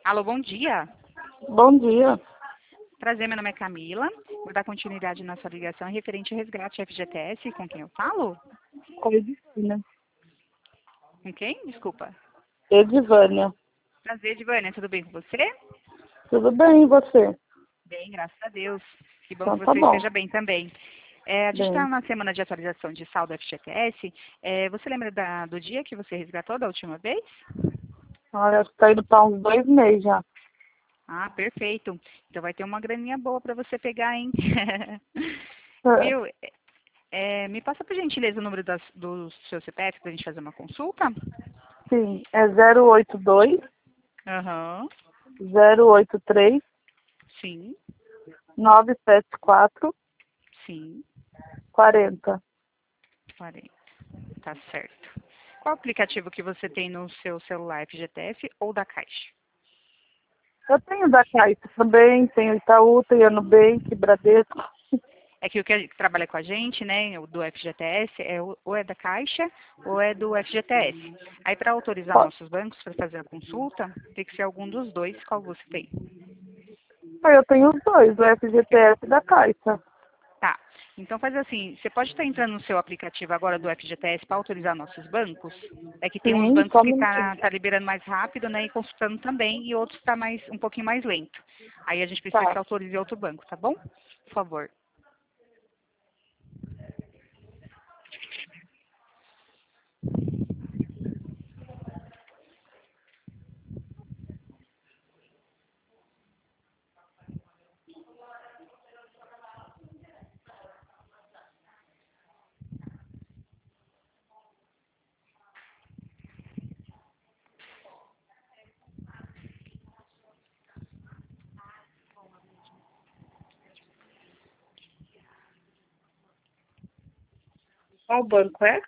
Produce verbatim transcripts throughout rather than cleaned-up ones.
Alô, bom dia. Bom dia. Prazer, meu nome é Camila. Vou dar continuidade na sua ligação referente ao resgate F G T S. Com quem eu falo? Com Edivânia. Com quem? Desculpa. Edivânia. Prazer, Edivânia. Tudo bem com você? Tudo bem, e você? Bem, graças a Deus. Que bom Então que tá você bom. esteja bem também. É, a gente está Bem. na semana de atualização de saldo F G T S. É, você lembra da- do dia que você resgatou da última vez? Olha, acho que tá indo para uns dois meses já. Ah, perfeito. Então vai ter uma graninha boa para você pegar, hein? É, Viu? É, me passa por gentileza o número das- do seu C P F para a gente fazer uma consulta? sim, é zero oito dois, Aham, zero oito três, sim, nove sete quatro, sim, quarenta. quarenta. Tá certo. Qual aplicativo que você tem no seu celular, F G T S ou da Caixa? Eu tenho da Caixa também, tenho Itaú, tenho Nubank, Bradesco. É que o que trabalha com a gente, né, o do F G T S, é o- ou é da Caixa ou é do F G T S. Aí, para autorizar Ó, nossos bancos para fazer a consulta, tem que ser algum dos dois. Qual você tem? eu tenho os dois, o F G T S e da Caixa. Tá. Então faz assim, você pode estar entrando no seu aplicativo agora do F G T S para autorizar nossos bancos? É que tem uns Sim, bancos só um que minutinho. tá, tá liberando mais rápido, né, e consultando também, e outros está mais um pouquinho mais lento. Aí a gente precisa que Tá. autorize outro banco, tá bom? Por favor. Qual banco é?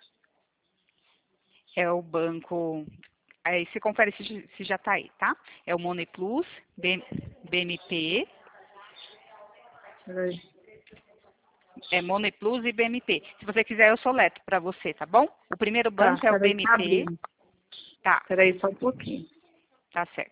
É o banco. Aí você confere se, se já está aí, tá? É o Money Plus, B- BMP, Peraí. é Money Plus e B M P. Se você quiser, eu soleto para você, tá bom? O primeiro Tá, banco é o peraí, tá B M P, abrindo. tá, Peraí, só um pouquinho. tá certo.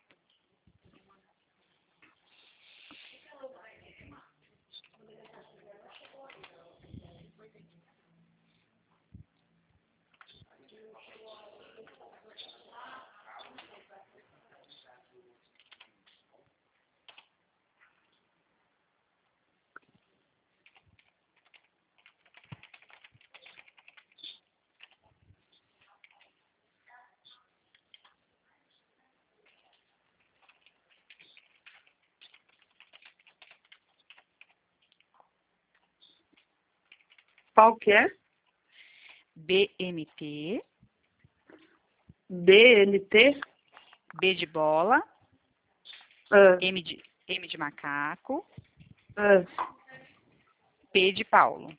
Qual que é? B M P, D N T? B de bola, Ah, M de, M de macaco, ah, P de Paulo.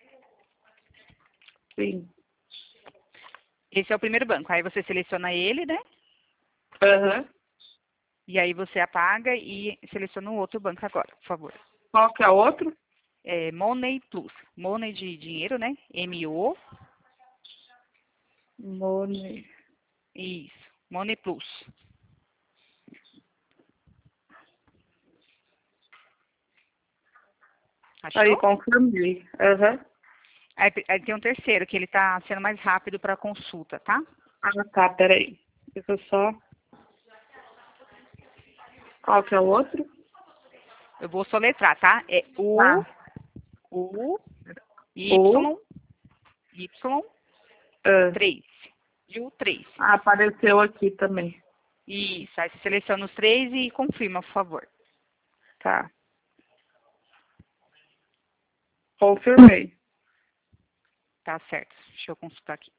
sim. Esse é o primeiro banco. Aí você seleciona ele, né? Aham. E aí você apaga e seleciona um outro banco agora, por favor. Qual que é o outro? É Money Plus. Money de dinheiro, né? M O. Money. Isso. Money Plus. Aí, Achou? confirmei. Aham. Aí, aí tem um terceiro, que ele está sendo mais rápido para consulta, tá? Ah, tá, peraí. Deixa eu só... Qual que é o outro? Eu vou soletrar, tá? É U, Tá. U, O. Y, Y, Ah, três. E o três. ah, apareceu aqui também. Isso. Aí você seleciona os três e confirma, por favor. Tá. Confirmei. Tá certo. Deixa eu consultar aqui.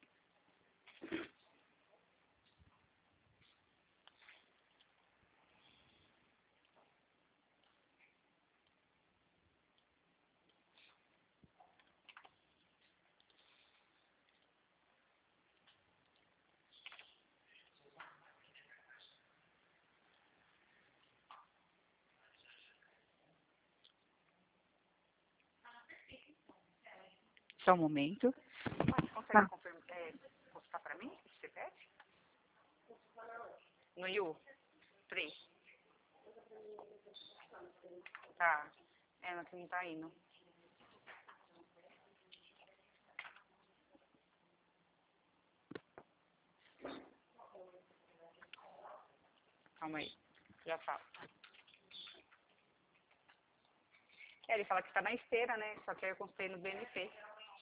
Só um momento. Você consegue Tá. confirmar, é, consultar para mim esse C P F? No I U? três. Tá. É, mas não tá indo. Calma aí. Já falo. É, ele fala que tá na esteira, né? Só que eu consultei no B M P.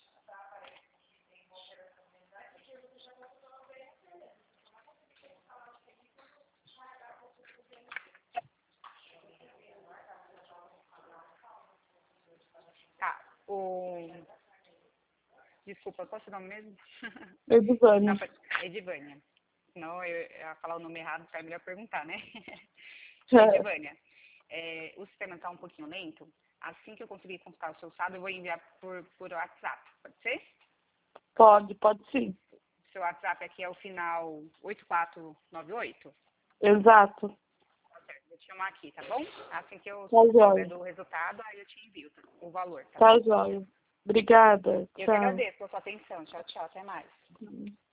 Tá. O... Desculpa, posso dar o nome mesmo? Edivânia. Não, Edivânia. Senão eu ia falar o nome errado, tá? É melhor perguntar, né? Edivânia, é, o sistema está um pouquinho lento. Assim que eu conseguir consultar o seu saldo, eu vou enviar por, por WhatsApp. Pode ser? Pode, pode sim. Seu WhatsApp aqui é o final oito quatro nove oito? Exato. Vou te chamar aqui, tá bom? Assim que eu Tá souber joia. do resultado, aí eu te envio o valor, tá Tá bom? joia. Obrigada. Eu que Tchau. agradeço pela sua atenção. Tchau, tchau. Até mais.